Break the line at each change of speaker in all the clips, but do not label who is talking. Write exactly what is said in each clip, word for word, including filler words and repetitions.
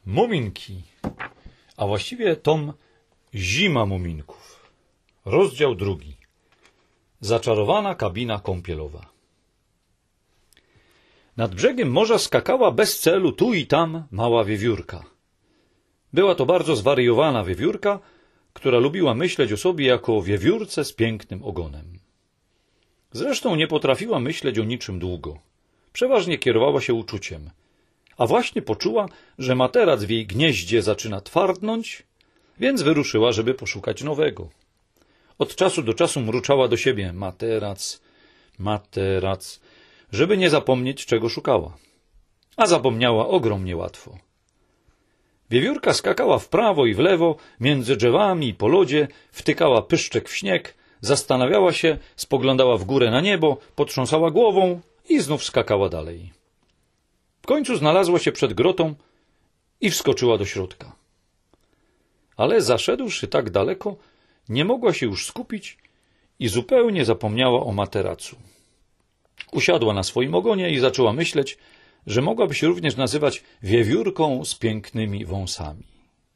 Muminki, a właściwie tom Zima Muminków. Rozdział drugi. Zaczarowana kabina kąpielowa. Nad brzegiem morza skakała bez celu tu i tam mała wiewiórka. Była to bardzo zwariowana wiewiórka, która lubiła myśleć o sobie jako o wiewiórce z pięknym ogonem. Zresztą nie potrafiła myśleć o niczym długo. Przeważnie kierowała się uczuciem. A właśnie poczuła, że materac w jej gnieździe zaczyna twardnąć, więc wyruszyła, żeby poszukać nowego. Od czasu do czasu mruczała do siebie materac, materac, żeby nie zapomnieć, czego szukała. A zapomniała ogromnie łatwo. Wiewiórka skakała w prawo i w lewo, między drzewami i po lodzie, wtykała pyszczek w śnieg, zastanawiała się, spoglądała w górę na niebo, potrząsała głową i znów skakała dalej. W końcu znalazła się przed grotą i wskoczyła do środka. Ale zaszedłszy tak daleko, nie mogła się już skupić i zupełnie zapomniała o materacu. Usiadła na swoim ogonie i zaczęła myśleć, że mogłaby się również nazywać wiewiórką z pięknymi wąsami.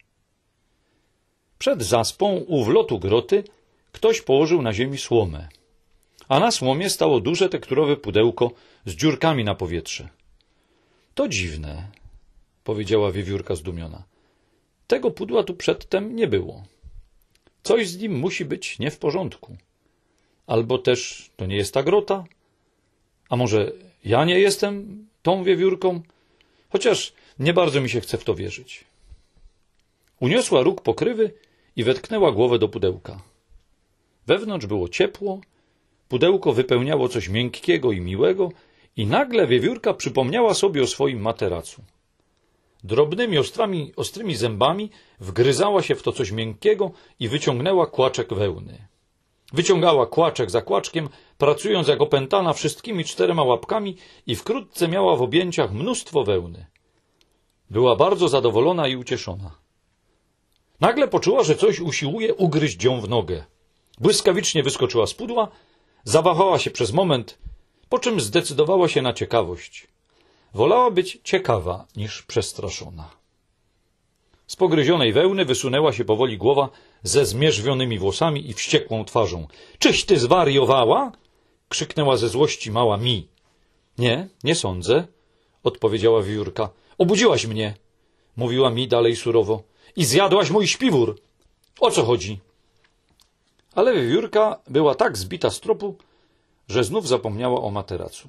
Przed zaspą u wlotu groty ktoś położył na ziemi słomę, a na słomie stało duże tekturowe pudełko z dziurkami na powietrze. To dziwne, powiedziała wiewiórka zdumiona. Tego pudła tu przedtem nie było. Coś z nim musi być nie w porządku. Albo też to nie jest ta grota? A może ja nie jestem tą wiewiórką? Chociaż nie bardzo mi się chce w to wierzyć. Uniosła róg pokrywy i wetknęła głowę do pudełka. Wewnątrz było ciepło, pudełko wypełniało coś miękkiego i miłego i nagle wiewiórka przypomniała sobie o swoim materacu. Drobnymi, ostrami, ostrymi zębami wgryzała się w to coś miękkiego i wyciągnęła kłaczek wełny. Wyciągała kłaczek za kłaczkiem, pracując jak opętana wszystkimi czterema łapkami i wkrótce miała w objęciach mnóstwo wełny. Była bardzo zadowolona i ucieszona. Nagle poczuła, że coś usiłuje ugryźć ją w nogę. Błyskawicznie wyskoczyła z pudła, zawahała się przez moment, po czym zdecydowała się na ciekawość. Wolała być ciekawa niż przestraszona. Z pogryzionej wełny wysunęła się powoli głowa ze zmierzwionymi włosami i wściekłą twarzą. — Czyś ty zwariowała? — krzyknęła ze złości mała Mi. — Nie, nie sądzę — odpowiedziała wiewiórka. — Obudziłaś mnie — mówiła Mi dalej surowo. — I zjadłaś mój śpiwór. O co chodzi? Ale wiewiórka była tak zbita z tropu, że znów zapomniała o materacu.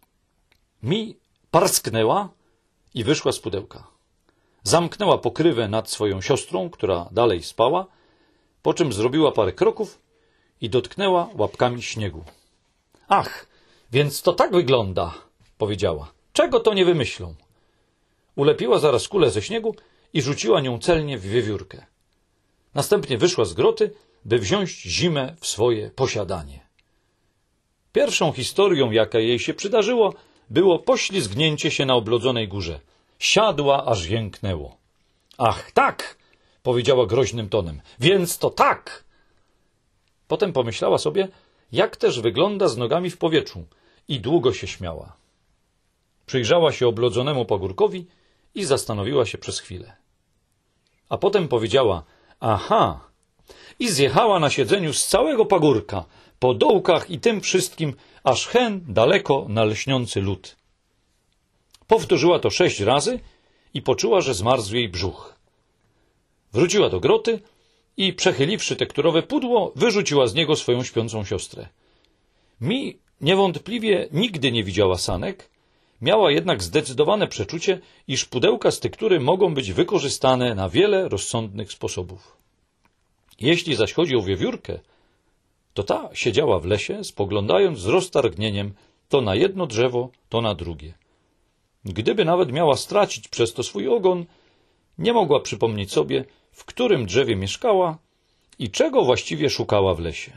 Mi parsknęła i wyszła z pudełka. Zamknęła pokrywę nad swoją siostrą, która dalej spała, po czym zrobiła parę kroków i dotknęła łapkami śniegu. — Ach, więc to tak wygląda — powiedziała. — Czego to nie wymyślą? Ulepiła zaraz kulę ze śniegu i rzuciła nią celnie w wiewiórkę. Następnie wyszła z groty, by wziąć zimę w swoje posiadanie. Pierwszą historią, jaka jej się przydarzyło, było poślizgnięcie się na oblodzonej górze. Siadła, aż jęknęło. — Ach, tak! — powiedziała groźnym tonem. — Więc to tak! Potem pomyślała sobie, jak też wygląda z nogami w powietrzu i długo się śmiała. Przyjrzała się oblodzonemu pagórkowi i zastanowiła się przez chwilę. A potem powiedziała: aha! I zjechała na siedzeniu z całego pagórka, po dołkach i tym wszystkim, aż hen daleko na lśniący lód. Powtórzyła to sześć razy i poczuła, że zmarzł jej brzuch. Wróciła do groty i przechyliwszy tekturowe pudło, wyrzuciła z niego swoją śpiącą siostrę. Mi niewątpliwie nigdy nie widziała sanek, miała jednak zdecydowane przeczucie, iż pudełka z tektury mogą być wykorzystane na wiele rozsądnych sposobów. Jeśli zaś chodzi o wiewiórkę, to ta siedziała w lesie, spoglądając z roztargnieniem to na jedno drzewo, to na drugie. Gdyby nawet miała stracić przez to swój ogon, nie mogła przypomnieć sobie, w którym drzewie mieszkała i czego właściwie szukała w lesie.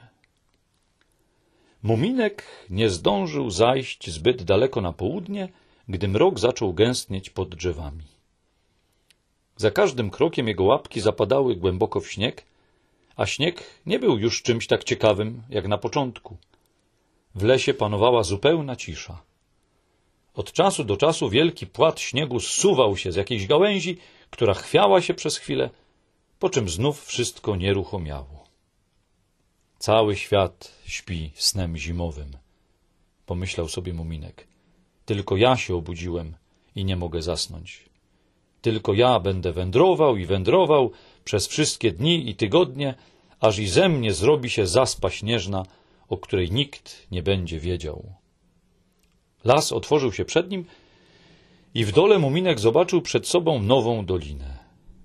Muminek nie zdążył zajść zbyt daleko na południe, gdy mrok zaczął gęstnieć pod drzewami. Za każdym krokiem jego łapki zapadały głęboko w śnieg, a śnieg nie był już czymś tak ciekawym jak na początku. W lesie panowała zupełna cisza. Od czasu do czasu wielki płat śniegu zsuwał się z jakiejś gałęzi, która chwiała się przez chwilę, po czym znów wszystko nieruchomiało. Cały świat śpi snem zimowym, pomyślał sobie Muminek. Tylko ja się obudziłem i nie mogę zasnąć. Tylko ja będę wędrował i wędrował przez wszystkie dni i tygodnie, aż i ze mnie zrobi się zaspa śnieżna, o której nikt nie będzie wiedział. Las otworzył się przed nim i w dole Muminek zobaczył przed sobą nową dolinę.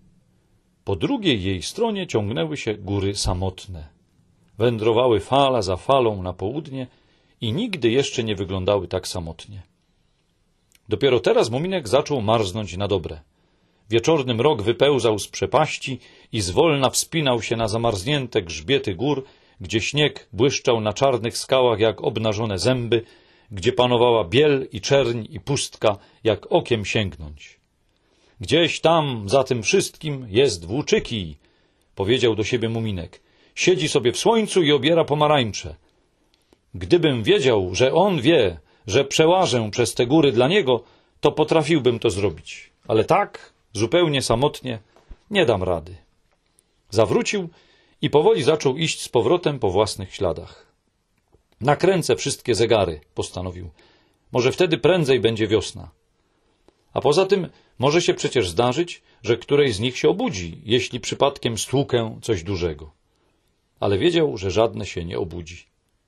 Po drugiej jej stronie ciągnęły się góry samotne. Wędrowały fala za falą na południe i nigdy jeszcze nie wyglądały tak samotnie. Dopiero teraz Muminek zaczął marznąć na dobre. Wieczorny mrok wypełzał z przepaści i zwolna wspinał się na zamarznięte grzbiety gór, gdzie śnieg błyszczał na czarnych skałach jak obnażone zęby, gdzie panowała biel i czerń i pustka, jak okiem sięgnąć. Gdzieś tam, za tym wszystkim, jest Włóczykij, powiedział do siebie Muminek. Siedzi sobie w słońcu i obiera pomarańcze. Gdybym wiedział, że on wie, że przełażę przez te góry dla niego, to potrafiłbym to zrobić. Ale tak, zupełnie samotnie, nie dam rady. Zawrócił i powoli zaczął iść z powrotem po własnych śladach. Nakręcę wszystkie zegary, postanowił. Może wtedy prędzej będzie wiosna. A poza tym może się przecież zdarzyć, że której z nich się obudzi, jeśli przypadkiem stłukę coś dużego. Ale wiedział, że żadne się nie obudzi.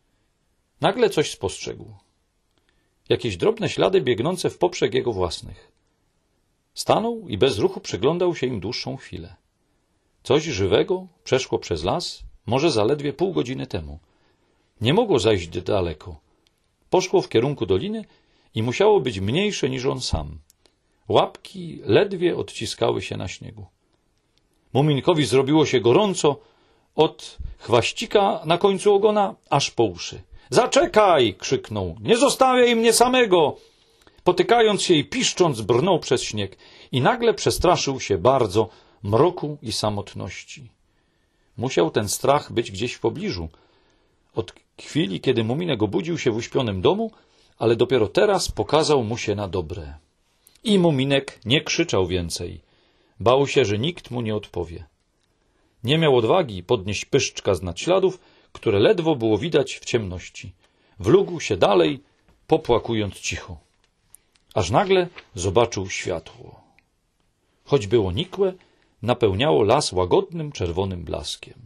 Nagle coś spostrzegł. Jakieś drobne ślady biegnące w poprzek jego własnych. Stanął i bez ruchu przyglądał się im dłuższą chwilę. Coś żywego przeszło przez las, może zaledwie pół godziny temu. Nie mogło zajść daleko. Poszło w kierunku doliny i musiało być mniejsze niż on sam. Łapki ledwie odciskały się na śniegu. Muminkowi zrobiło się gorąco od chwaścika na końcu ogona aż po uszy. Zaczekaj! Krzyknął. Nie zostawiaj mnie samego! Potykając się i piszcząc, brnął przez śnieg i nagle przestraszył się bardzo mroku i samotności. Musiał ten strach być gdzieś w pobliżu. Od chwili, kiedy Muminek obudził się w uśpionym domu, ale dopiero teraz pokazał mu się na dobre. I Muminek nie krzyczał więcej. Bał się, że nikt mu nie odpowie. Nie miał odwagi podnieść pyszczka z nadśladów, które ledwo było widać w ciemności. Wlógł się dalej, popłakując cicho. Aż nagle zobaczył światło. Choć było nikłe, napełniało las łagodnym, czerwonym blaskiem.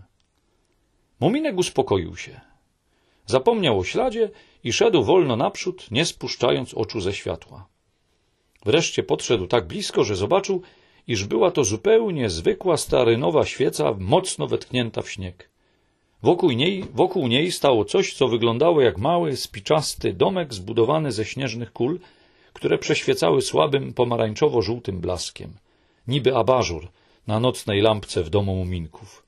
Muminek uspokoił się. Zapomniał o śladzie i szedł wolno naprzód, nie spuszczając oczu ze światła. Wreszcie podszedł tak blisko, że zobaczył, iż była to zupełnie zwykła starynowa świeca, mocno wetknięta w śnieg. Wokół niej, wokół niej stało coś, co wyglądało jak mały, spiczasty domek zbudowany ze śnieżnych kul, które przeświecały słabym, pomarańczowo-żółtym blaskiem. Niby abażur na nocnej lampce w domu Muminków.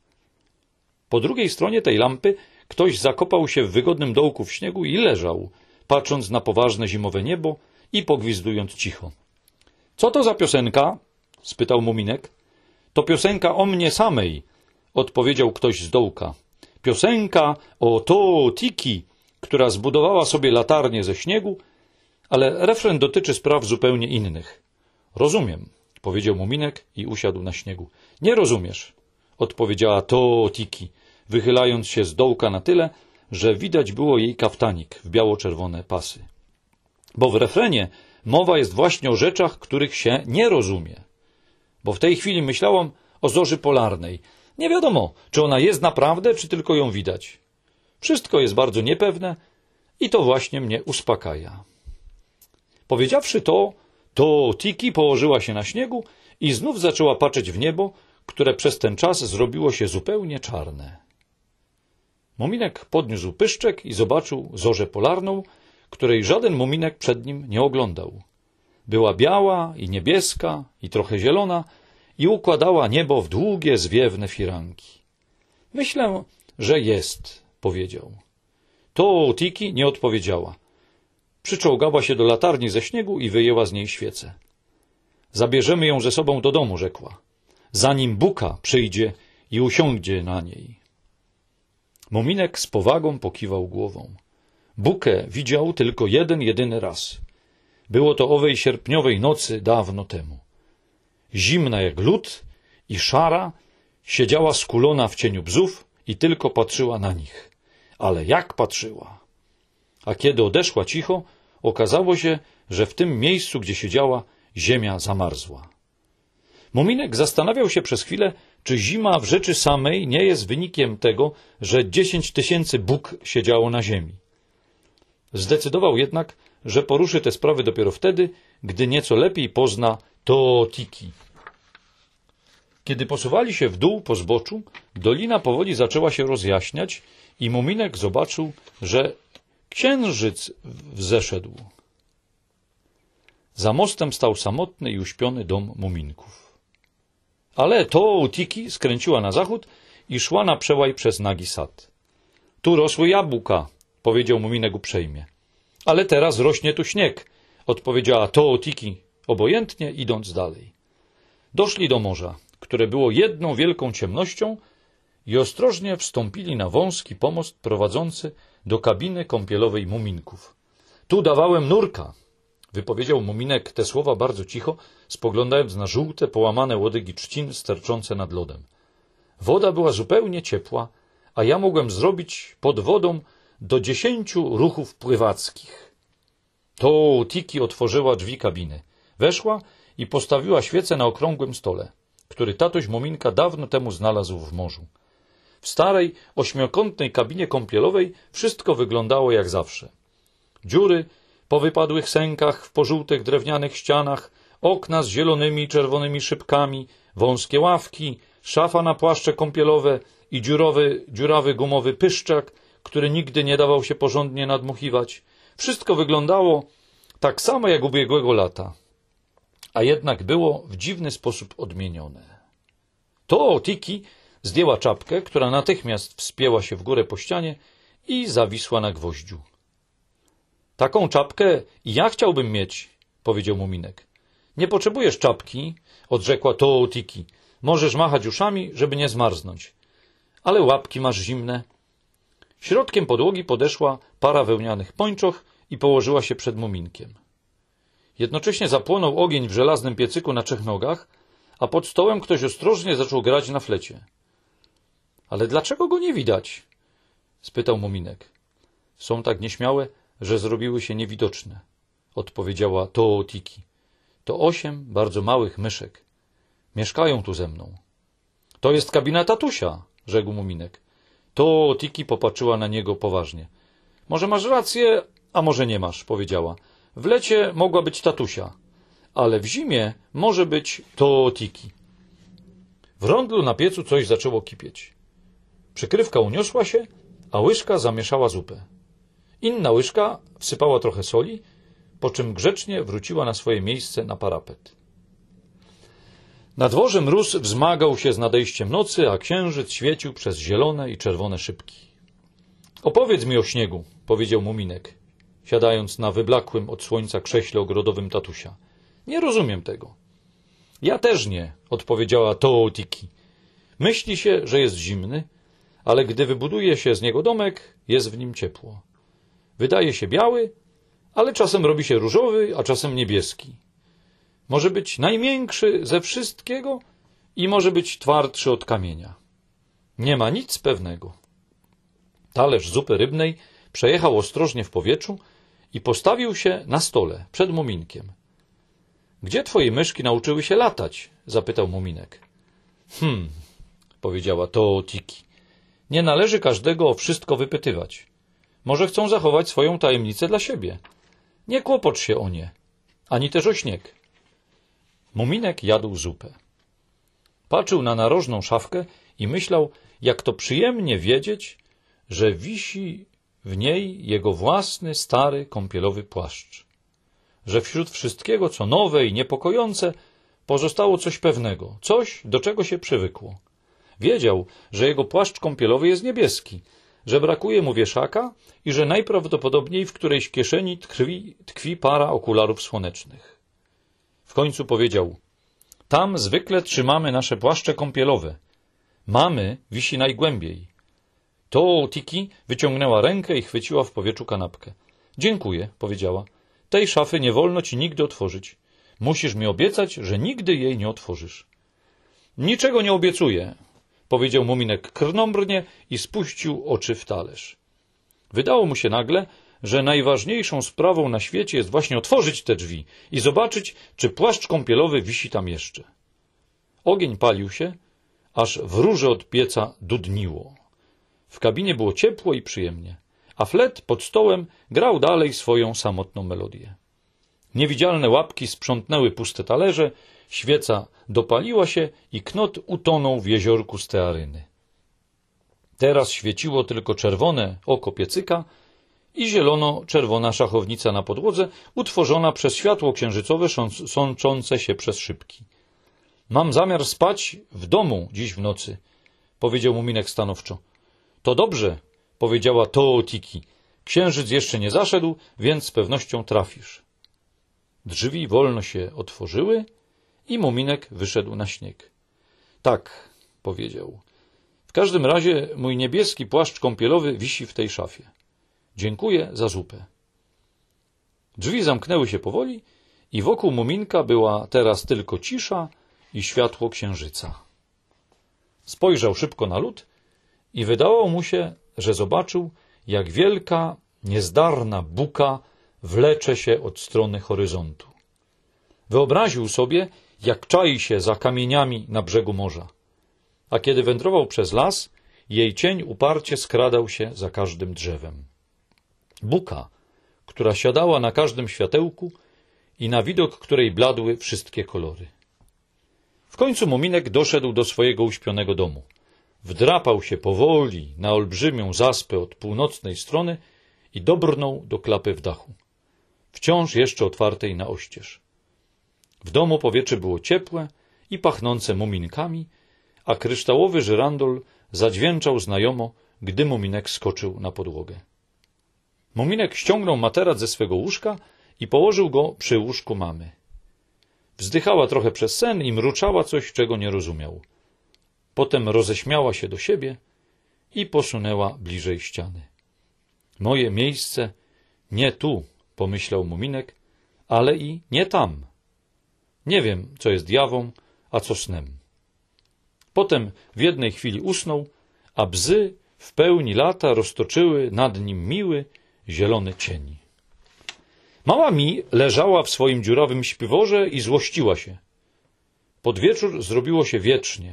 Po drugiej stronie tej lampy ktoś zakopał się w wygodnym dołku w śniegu i leżał, patrząc na poważne zimowe niebo i pogwizdując cicho. — Co to za piosenka? — spytał Muminek. — To piosenka o mnie samej — odpowiedział ktoś z dołka. — Piosenka o Too-Tiki, która zbudowała sobie latarnię ze śniegu, ale refren dotyczy spraw zupełnie innych. — Rozumiem — powiedział Muminek i usiadł na śniegu. — Nie rozumiesz — odpowiedziała Too-Tiki, wychylając się z dołka na tyle, że widać było jej kaftanik w biało-czerwone pasy. Bo w refrenie mowa jest właśnie o rzeczach, których się nie rozumie. Bo w tej chwili myślałam o zorzy polarnej. Nie wiadomo, czy ona jest naprawdę, czy tylko ją widać. Wszystko jest bardzo niepewne i to właśnie mnie uspokaja. Powiedziawszy to, to Tiki położyła się na śniegu i znów zaczęła patrzeć w niebo, które przez ten czas zrobiło się zupełnie czarne. Muminek podniósł pyszczek i zobaczył zorzę polarną, której żaden Muminek przed nim nie oglądał. Była biała i niebieska i trochę zielona i układała niebo w długie, zwiewne firanki. — Myślę, że jest — powiedział. To Tiki nie odpowiedziała. Przyczołgała się do latarni ze śniegu i wyjęła z niej świecę. — Zabierzemy ją ze sobą do domu — rzekła — zanim Buka przyjdzie i usiądzie na niej. Muminek z powagą pokiwał głową. Bukę widział tylko jeden, jedyny raz. Było to owej sierpniowej nocy dawno temu. Zimna jak lód i szara, siedziała skulona w cieniu bzów i tylko patrzyła na nich. Ale jak patrzyła! A kiedy odeszła cicho, okazało się, że w tym miejscu, gdzie siedziała, ziemia zamarzła. Muminek zastanawiał się przez chwilę, czy zima w rzeczy samej nie jest wynikiem tego, że dziesięć tysięcy bóg siedziało na ziemi. Zdecydował jednak, że poruszy te sprawy dopiero wtedy, gdy nieco lepiej pozna Tootiki. Kiedy posuwali się w dół po zboczu, dolina powoli zaczęła się rozjaśniać i Muminek zobaczył, że księżyc wzeszedł. Za mostem stał samotny i uśpiony dom Muminków. Ale Tootiki skręciła na zachód i szła na przełaj przez nagi sad. Tu rosły jabłka, powiedział Muminek uprzejmie. Ale teraz rośnie tu śnieg, odpowiedziała Tootiki obojętnie, idąc dalej. Doszli do morza, które było jedną wielką ciemnością, i ostrożnie wstąpili na wąski pomost prowadzący do kabiny kąpielowej Muminków. Tu dawałem nurka, wypowiedział Muminek te słowa bardzo cicho, spoglądając na żółte, połamane łodygi trzcin sterczące nad lodem. Woda była zupełnie ciepła, a ja mogłem zrobić pod wodą do dziesięciu ruchów pływackich. Tootiki otworzyła drzwi kabiny. Weszła i postawiła świecę na okrągłym stole, który tatuś Muminka dawno temu znalazł w morzu. W starej, ośmiokątnej kabinie kąpielowej wszystko wyglądało jak zawsze. Dziury po wypadłych sękach w pożółtych drewnianych ścianach, okna z zielonymi i czerwonymi szybkami, wąskie ławki, szafa na płaszcze kąpielowe i dziurowy, dziurawy gumowy pyszczak, który nigdy nie dawał się porządnie nadmuchiwać. Wszystko wyglądało tak samo jak ubiegłego lata, a jednak było w dziwny sposób odmienione. Tootiki zdjęła czapkę, która natychmiast wspięła się w górę po ścianie i zawisła na gwoździu. Taką czapkę i ja chciałbym mieć, powiedział Muminek. Nie potrzebujesz czapki, odrzekła Tootiki. Możesz machać uszami, żeby nie zmarznąć. Ale łapki masz zimne. Środkiem podłogi podeszła para wełnianych pończoch i położyła się przed Muminkiem. Jednocześnie zapłonął ogień w żelaznym piecyku na trzech nogach, a pod stołem ktoś ostrożnie zaczął grać na flecie. Ale dlaczego go nie widać? Spytał Muminek. Są tak nieśmiałe, że zrobiły się niewidoczne, odpowiedziała Tootiki. To osiem bardzo małych myszek. Mieszkają tu ze mną. To jest kabina tatusia, rzekł Muminek. Tootiki popatrzyła na niego poważnie. Może masz rację, a może nie masz, powiedziała. W lecie mogła być tatusia, ale w zimie może być Tootiki. W rondlu na piecu coś zaczęło kipieć. Przykrywka uniosła się, a łyżka zamieszała zupę. Inna łyżka wsypała trochę soli, po czym grzecznie wróciła na swoje miejsce na parapet. Na dworze mróz wzmagał się z nadejściem nocy, a księżyc świecił przez zielone i czerwone szybki. Opowiedz mi o śniegu, powiedział Muminek, siadając na wyblakłym od słońca krześle ogrodowym tatusia. Nie rozumiem tego. Ja też nie, odpowiedziała Tootiki. Myśli się, że jest zimny, ale gdy wybuduje się z niego domek, jest w nim ciepło. Wydaje się biały, ale czasem robi się różowy, a czasem niebieski. Może być najmiększy ze wszystkiego i może być twardszy od kamienia. Nie ma nic pewnego. Talerz zupy rybnej przejechał ostrożnie w powietrzu i postawił się na stole przed Muminkiem. Gdzie twoje myszki nauczyły się latać? Zapytał Muminek. Hmm, powiedziała Tootiki. Nie należy każdego o wszystko wypytywać. Może chcą zachować swoją tajemnicę dla siebie. Nie kłopocz się o nie, ani też o śnieg. Muminek jadł zupę. Patrzył na narożną szafkę i myślał, jak to przyjemnie wiedzieć, że wisi w niej jego własny, stary, kąpielowy płaszcz. Że wśród wszystkiego, co nowe i niepokojące, pozostało coś pewnego, coś, do czego się przywykło. Wiedział, że jego płaszcz kąpielowy jest niebieski, że brakuje mu wieszaka i że najprawdopodobniej w którejś kieszeni tkwi, tkwi para okularów słonecznych. W końcu powiedział, tam zwykle trzymamy nasze płaszcze kąpielowe. Mamy wisi najgłębiej. Tootiki wyciągnęła rękę i chwyciła w powietrzu kanapkę. Dziękuję, powiedziała. Tej szafy nie wolno ci nigdy otworzyć. Musisz mi obiecać, że nigdy jej nie otworzysz. Niczego nie obiecuję, powiedział Muminek krnąbrnie i spuścił oczy w talerz. Wydało mu się nagle, że najważniejszą sprawą na świecie jest właśnie otworzyć te drzwi i zobaczyć, czy płaszcz kąpielowy wisi tam jeszcze. Ogień palił się, aż w rurze od pieca dudniło. W kabinie było ciepło i przyjemnie, a flet pod stołem grał dalej swoją samotną melodię. Niewidzialne łapki sprzątnęły puste talerze, świeca dopaliła się i knot utonął w jeziorku stearyny. Teraz świeciło tylko czerwone oko piecyka i zielono-czerwona szachownica na podłodze, utworzona przez światło księżycowe sączące się przez szybki. Mam zamiar spać w domu dziś w nocy, powiedział Muminek stanowczo. To dobrze, powiedziała Tootiki. Księżyc jeszcze nie zaszedł, więc z pewnością trafisz. Drzwi wolno się otworzyły i Muminek wyszedł na śnieg. Tak, powiedział. W każdym razie mój niebieski płaszcz kąpielowy wisi w tej szafie. Dziękuję za zupę. Drzwi zamknęły się powoli i wokół Muminka była teraz tylko cisza i światło księżyca. Spojrzał szybko na lód i wydało mu się, że zobaczył, jak wielka, niezdarna buka wlecze się od strony horyzontu. Wyobraził sobie, jak czai się za kamieniami na brzegu morza. A kiedy wędrował przez las, jej cień uparcie skradał się za każdym drzewem. Buka, która siadała na każdym światełku i na widok której bladły wszystkie kolory. W końcu Muminek doszedł do swojego uśpionego domu. Wdrapał się powoli na olbrzymią zaspę od północnej strony i dobrnął do klapy w dachu, wciąż jeszcze otwartej na oścież. W domu powietrze było ciepłe i pachnące muminkami, a kryształowy żyrandol zadźwięczał znajomo, gdy Muminek skoczył na podłogę. Muminek ściągnął materac ze swego łóżka i położył go przy łóżku mamy. Wzdychała trochę przez sen i mruczała coś, czego nie rozumiał. Potem roześmiała się do siebie i posunęła bliżej ściany. Moje miejsce nie tu, pomyślał Muminek, ale i nie tam. Nie wiem, co jest jawą, a co snem. Potem w jednej chwili usnął, a bzy w pełni lata roztoczyły nad nim miły, zielony cień. Mała Mi leżała w swoim dziurawym śpiworze i złościła się. Pod wieczór zrobiło się wietrznie.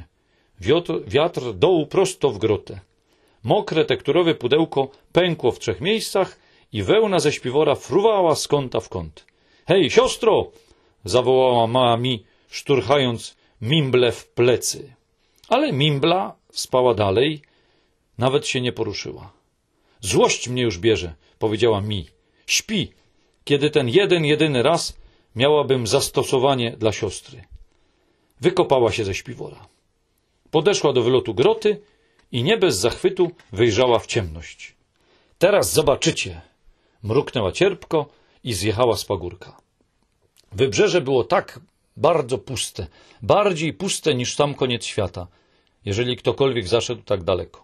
Wiatr dołu prosto w grotę. Mokre tekturowe pudełko pękło w trzech miejscach i wełna ze śpiwora fruwała z kąta w kąt. Hej, siostro! Zawołała mała Mi, szturchając Mimblę w plecy. Ale Mimbla spała dalej, nawet się nie poruszyła. Złość mnie już bierze, powiedziała Mi. Śpi, kiedy ten jeden, jedyny raz miałabym zastosowanie dla siostry. Wykopała się ze śpiwora. Podeszła do wylotu groty i nie bez zachwytu wyjrzała w ciemność. Teraz zobaczycie, mruknęła cierpko i zjechała z pagórka. Wybrzeże było tak bardzo puste, bardziej puste niż sam koniec świata, jeżeli ktokolwiek zaszedł tak daleko.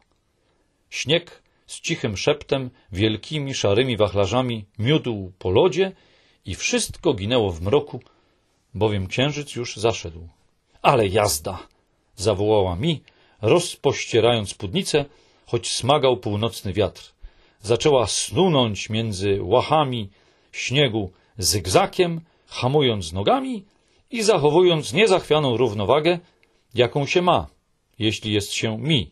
Śnieg z cichym szeptem, wielkimi, szarymi wachlarzami miódł po lodzie i wszystko ginęło w mroku, bowiem księżyc już zaszedł. Ale jazda! Zawołała Mi, rozpościerając spódnicę, choć smagał północny wiatr. Zaczęła snunąć między łachami śniegu zygzakiem, hamując nogami i zachowując niezachwianą równowagę, jaką się ma, jeśli jest się Mi.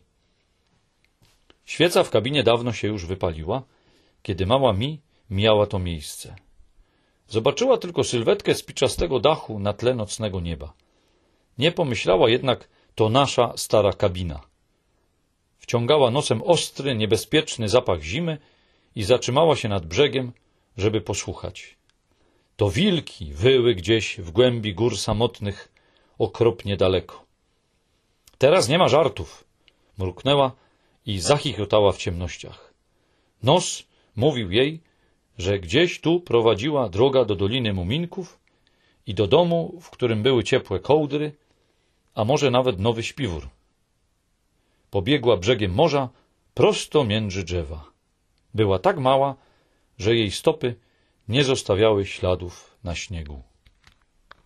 Świeca w kabinie dawno się już wypaliła, kiedy mała Mi mijała to miejsce. Zobaczyła tylko sylwetkę spiczastego dachu na tle nocnego nieba. Nie pomyślała jednak, to nasza stara kabina. Wciągała nosem ostry, niebezpieczny zapach zimy i zatrzymała się nad brzegiem, żeby posłuchać. To wilki wyły gdzieś w głębi gór samotnych, okropnie daleko. Teraz nie ma żartów, mruknęła i zachichotała w ciemnościach. Nos mówił jej, że gdzieś tu prowadziła droga do Doliny Muminków i do domu, w którym były ciepłe kołdry, a może nawet nowy śpiwór. Pobiegła brzegiem morza prosto między drzewa. Była tak mała, że jej stopy nie zostawiały śladów na śniegu.